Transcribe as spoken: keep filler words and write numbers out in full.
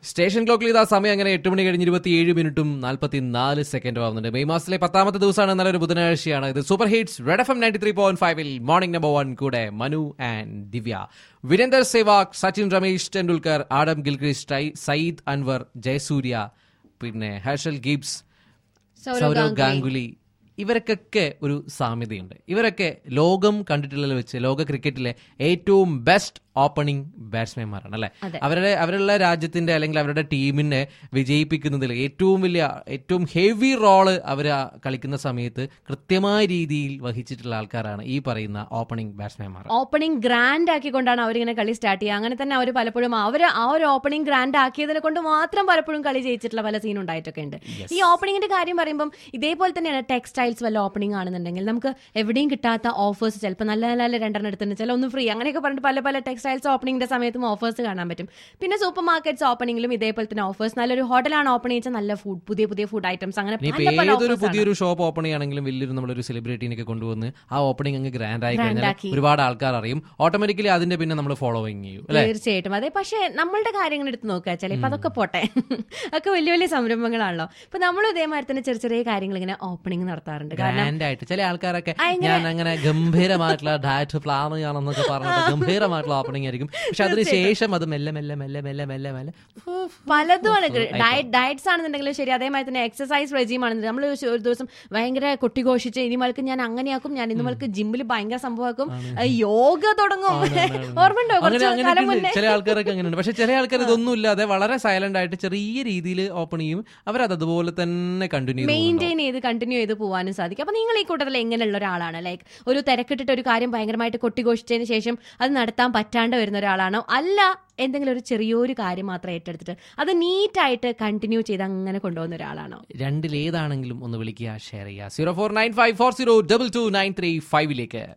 Station ക്ലോക്കിൽ ഇതാ സമയം അങ്ങനെ എട്ട് മണി കഴിഞ്ഞ് ഇരുപത്തിയേഴ് മിനിറ്റും നാൽപ്പത്തി നാല് സെക്കൻഡും ആവുന്നുണ്ട്. മെയ് മാസത്തിലെ പത്താമത്തെ ദിവസമാണ്, നല്ലൊരു ബുധനാഴ്ചയാണ്. ഇത് super hits Red F M ninety three point ഫൈവിൽ മോർണിംഗ് നമ്പർ വൺ കൂടെ Manu and Divya. Virender Sehwag, Sachin, Ramesh Tendulkar, Adam Gilchrist, Saeed Anwar, Jayasuriya, പിന്നെ ഹർഷൽ ഗിബ്സ്, സൗരവ് ഗാംഗുലി, ഇവർക്കൊക്കെ ഒരു സാമ്യതയുണ്ട്. ഇവരൊക്കെ ലോകം കണ്ടിട്ടുള്ള വെച്ച് ലോക ക്രിക്കറ്റിലെ ഏറ്റവും ബെസ്റ്റ് ഓപ്പണിംഗ് ബാറ്റ്സ്മാൻമാരാണ് അല്ലെ. അവരുടെ അവരുടെ രാജ്യത്തിന്റെ അല്ലെങ്കിൽ അവരുടെ ടീമിനെ വിജയിപ്പിക്കുന്നതിൽ ഏറ്റവും വലിയ ഏറ്റവും ഹെവി റോള് അവർ കളിക്കുന്ന സമയത്ത് കൃത്യമായ രീതിയിൽ വഹിച്ചിട്ടുള്ള ആൾക്കാരാണ് ഈ പറയുന്ന ഓപ്പണിംഗ് ബാറ്റ്സ്മാൻമാർ. ഓപ്പണിംഗ് ഗ്രാൻഡ് ആക്കിക്കൊണ്ടാണ് അവരിങ്ങനെ കളി സ്റ്റാർട്ട് ചെയ്യുക. അങ്ങനെ തന്നെ അവർ പലപ്പോഴും അവർ ആ ഒരു ഓപ്പണിംഗ് ഗ്രാൻഡ് ആക്കിയതിനെ കൊണ്ട് മാത്രം പലപ്പോഴും കളി ജയിച്ചിട്ടുള്ള പല സീൻ ഉണ്ടായിട്ടൊക്കെ ഉണ്ട്. ഈ ഓപ്പണിംഗിന്റെ കാര്യം പറയുമ്പോൾ ഇതേപോലെ തന്നെയാണ് ടെക്സ്റ്റൈൽസ് വല്ല ഓപ്പണിംഗ് ആണെന്നുണ്ടെങ്കിൽ നമുക്ക് എവിടെയും കിട്ടാത്ത ഓഫേഴ്സ് ചിലപ്പോൾ നല്ല നല്ല രണ്ടെണ്ണം എടുത്തിട്ടുണ്ട്, ചില ഒന്ന് ഫ്രീ, അങ്ങനെയൊക്കെ പറഞ്ഞിട്ട് പല പല ടെക്സ്റ്റൈൽസ് ഓപ്പണിംഗിന്റെ സമയത്തും ഓഫേഴ്സ് കാണാൻ പറ്റും. പിന്നെ സൂപ്പർ മാർക്കറ്റ്സ് ഓപ്പണിംഗിലും ഇതേപോലെ തന്നെ ഓഫേഴ്സ്. നല്ലൊരു ഹോട്ടലാണ് ഓപ്പൺ ചെയ്താൽ നല്ല ഫുഡ്, പുതിയ പുതിയ ഫുഡ് ഐറ്റംസ്, അങ്ങനെ ഏതൊരു പുതിയൊരു ഷോപ്പ് ഓപ്പൺ ചെയ്യുകയാണെങ്കിലും വലിയൊരു നമ്മളൊരു സെലിബ്രിറ്റീനൊക്കെ കൊണ്ടുവന്ന് ആ ഓപ്പണിംഗ് അങ്ങ് ഗ്രാൻഡ് ആയി കഴിഞ്ഞാൽ ഒരുപാട് ആൾക്കാർ അറിയും, ഓട്ടോമാറ്റിക്കലി അതിന്റെ പിന്നെ നമ്മൾ ഫോളോവിങ് ചെയ്യും. തീർച്ചയായിട്ടും അതെ. പക്ഷേ നമ്മളുടെ കാര്യങ്ങൾ എടുത്ത് നോക്കുക വെച്ചാൽ ഇപ്പൊ അതൊക്കെ പോട്ടെ, ഒക്കെ വലിയ വലിയ സംരംഭങ്ങളാണല്ലോ. ഇപ്പൊ നമ്മളും ഇതേമാതിരി തന്നെ ചെറിയ ചെറിയ കാര്യങ്ങൾ ഇങ്ങനെ ഓപ്പണിംഗ് നടത്താറുണ്ട്. ഗ്രാൻഡായിട്ട് ചില ആൾക്കാരൊക്കെ ഞാൻ അങ്ങനെ ഗംഭീരമായിട്ടുള്ള ഡയറ്റ് പ്ലാൻ ആണെന്നൊക്കെ പറഞ്ഞിട്ട് ഗംഭീരമായിട്ടുള്ള ഓപ്പണിംഗ് ആയിരിക്കും. പക്ഷെ അതിനുശേഷം അത് മെല്ലെ മെല്ലെ മെല്ലെ മെല്ലെ മെല്ലെ മെല്ലെ പലതുമാണ്. ഡയറ്റ് ഡയറ്റ്സ് ആണെന്നുണ്ടെങ്കിലും ശരി, അതേമാതിരി തന്നെ എക്സസൈസ് റെജീം ആണെന്നുണ്ടെങ്കിൽ നമ്മൾ ഒരു ദിവസം ഭയങ്കര കൊട്ടിഘോഷിച്ച് ഇനി മലക്ക് ഞാൻ അങ്ങനെയാക്കും, ഞാൻ ഇന്ന് മലക്ക് ജിമ്മിൽ ഭയങ്കര സംഭവമാക്കും, യോഗ തുടങ്ങും. ഓർമ്മയുണ്ടോ ചില ആൾക്കാരൊക്കെ അങ്ങനെയുണ്ട്. പക്ഷെ ചില ആൾക്കാർ ഇതൊന്നും ഇല്ലാതെ വളരെ സൈലന്റ് ആയിട്ട് ചെറിയ രീതിയിൽ ഓപ്പൺ ചെയ്യും, അവരത് അതുപോലെ തന്നെ കണ്ടിന്യൂ മെയിൻറ്റെയിൻ ചെയ്ത് കണ്ടിന്യൂ ചെയ്ത് പോകാനും സാധിക്കും. അപ്പൊ നിങ്ങൾ ഈ കൂട്ടത്തിൽ എങ്ങനെയുള്ള ഒരാളാണ്? ലൈക്ക് ഒരു തിരക്കിട്ടിട്ട് ഒരു കാര്യം ഭയങ്കരമായിട്ട് കൊട്ടിഘോഷിച്ചതിന് ശേഷം അത് നടത്താൻ പറ്റാണ്ട് വരുന്ന ഒരാളാണോ, അല്ല എന്തെങ്കിലും ഒരു ചെറിയൊരു കാര്യം മാത്രം ഏറ്റെടുത്തിട്ട് അത് നീറ്റായിട്ട് കണ്ടിന്യൂ ചെയ്ത് അങ്ങനെ കൊണ്ടുപോകുന്ന ഒരാളാണോ? രണ്ടിലേതാണെങ്കിലും ഒന്ന് വിളിക്കുക, ഷെയർ ചെയ്യുക. Zero four nine five four zero double two nine three ഫൈവിലേക്ക്.